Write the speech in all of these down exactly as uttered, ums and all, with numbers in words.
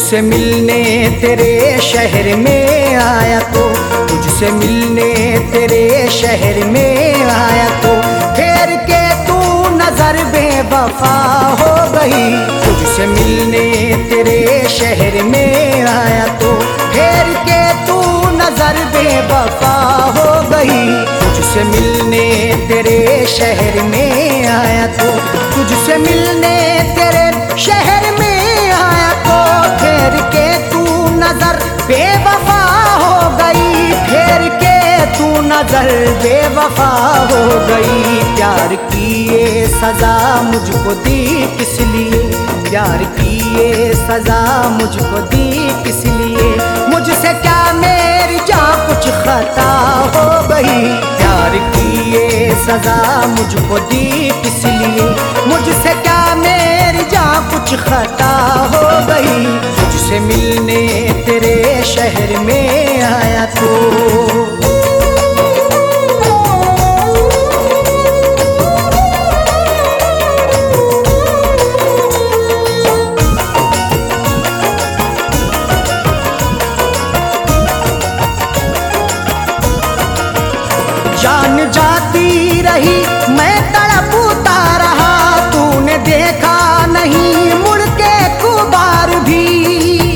तुझसे मिलने तेरे शहर में आया तो, तुझसे मिलने तेरे शहर में आया तो, फेर के तू नजर बेवफा हो गई। तुझसे मिलने तेरे शहर में आया तो, फेर के तू नजर बेवफा हो गई। तुझसे मिलने तेरे शहर में आया तो, तुझसे मिलने तेरे शहर में आया तो, फेर के तू नजर बेवफा हो गई। फेर के तू नजर बेवफा हो गई। प्यार की ये सजा मुझको दी किस लिए, प्यार की ये सजा मुझको दी किस लिए, मुझसे क्या मेरी जान कुछ खता हो गई। प्यार की ये सजा मुझको दी किस लिए, मुझसे क्या मेरी जान कुछ खता हो गई। तुझसे मिलने तेरे शहर में आया तो। जान जाती रही मैं तड़पता रहा, तूने देखा नहीं मुड़ के एक बार भी।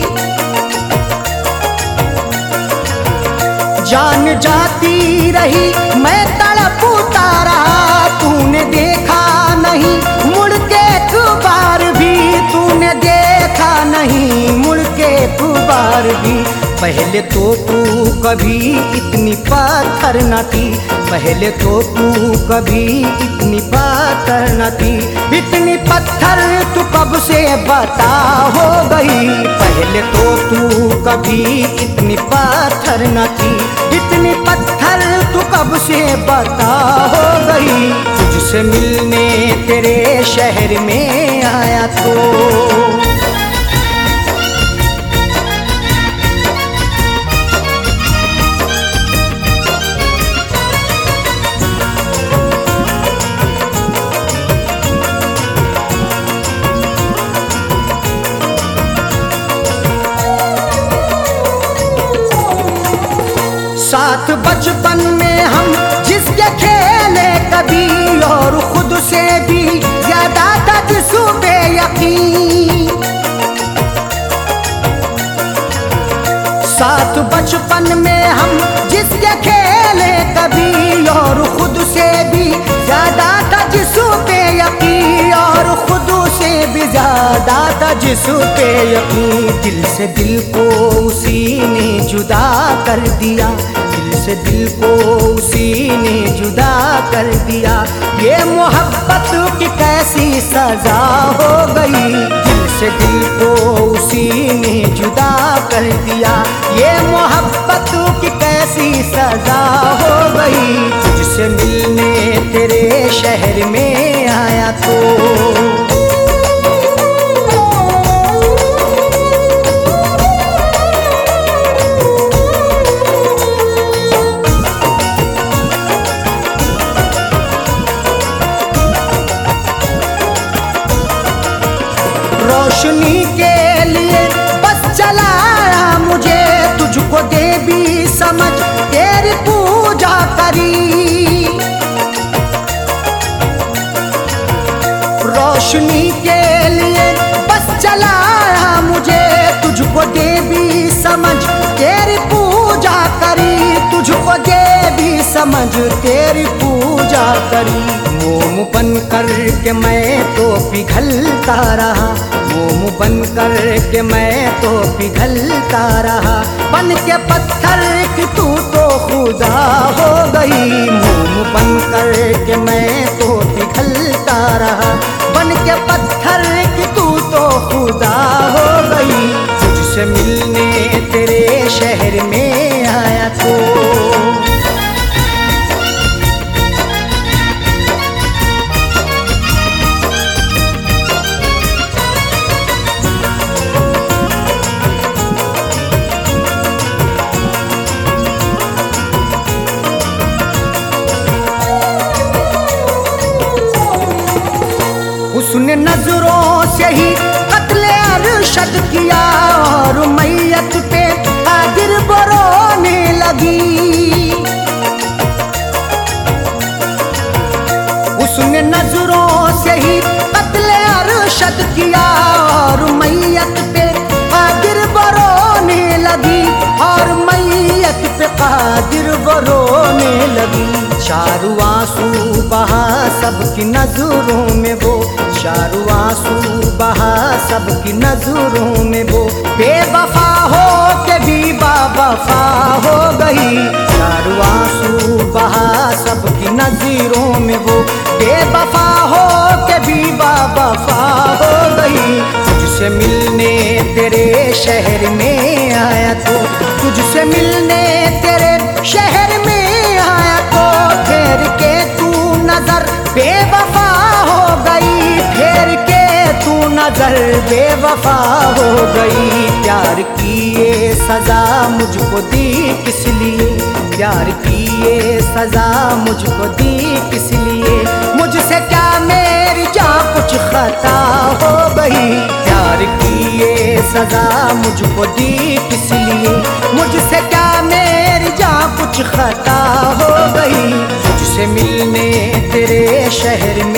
जान जाती रही मैं तड़पता रहा, तूने देखा नहीं मुड़ के एक बार भी, तूने देखा नहीं मुड़ के एक बार भी। पहले तो तू कभी इतनी पत्थर न थी, पहले तो तू कभी इतनी पत्थर न थी, इतनी पत्थर तू कब से बता हो गई। पहले तो तू कभी इतनी पत्थर न थी, इतनी पत्थर तू कब से बता हो गई। तुझसे मिलने तेरे शहर में आया तो। साथ बचपन में हम जिसके खेले कभी, और खुद से भी ज्यादा था जिस पे यकीन। साथ बचपन में हम जिसके खेले कभी, और खुद से भी ज्यादा था जिस पे यकीन, और खुद से भी ज्यादा था जिस पे यकीन। दिल से दिल को उसी ने जुदा कर दिया, दिल से दिल को उसी ने जुदा कर दिया। ये मोहब्बत की कैसी सजा हो गई। दिल से दिल को उसी ने जुदा कर दिया, ये मोहब्बत की कैसी सजा हो गई। तुझसे मिलने तेरे शहर में आया तो। रोशनी के लिए बस चलाया मुझे, तुझको देवी समझ तेरी पूजा करी। रोशनी के लिए बस चलाया मुझे, तुझको देवी समझ तेरी पूजा करी, तुझको देवी समझ तेरी पूजा करी। मोम बन कर के मैं तो पिघलता रहा, मोम बन कर के मैं तो पिघलता रहा, बन के पत्थर की तू तो खुदा हो गई। मोम बन कर के मैं तो पिघलता रहा, बन के पत्थर की तू तो खुदा हो गई। तुझसे मिलने तेरे शहर में आया तो। उसने नजरों से ही कत्ले अर्श अरशद किया और मैयत पे कादिर वो रोने लगी। उसने नजरों से ही कत्ले अरशद किया और मैयत पे कादिर वो रोने लगी, और मैयत पे कादिर वो रोने लगी। चारू आंसू बहा सबकी नजरों में वो, चारू आंसू बहा सबकी नजरों में वो, बेवफा हो के भी बावफा हो गई। चारू आंसू बहा सबकी नजरों में वो, बेवफा हो के भी बावफा हो गई। तुझसे मिलने तेरे शहर में आया तो, तुझसे मिलने तेरे शहर में आया तो, फेर के तू नजर बेवफा हो गई, फेर के तू नजर बेवफा हो गई। प्यार की ये सजा मुझको दी किस लिए, प्यार की ये सजा मुझको दी किस लिए, मुझसे क्या मेरी जान कुछ खता हो गई। प्यार की ये सजा मुझको दी किस लिए, मुझसे क्या मेरी जान कुछ खता हो गई। तुझसे मिलने तेरे शहर में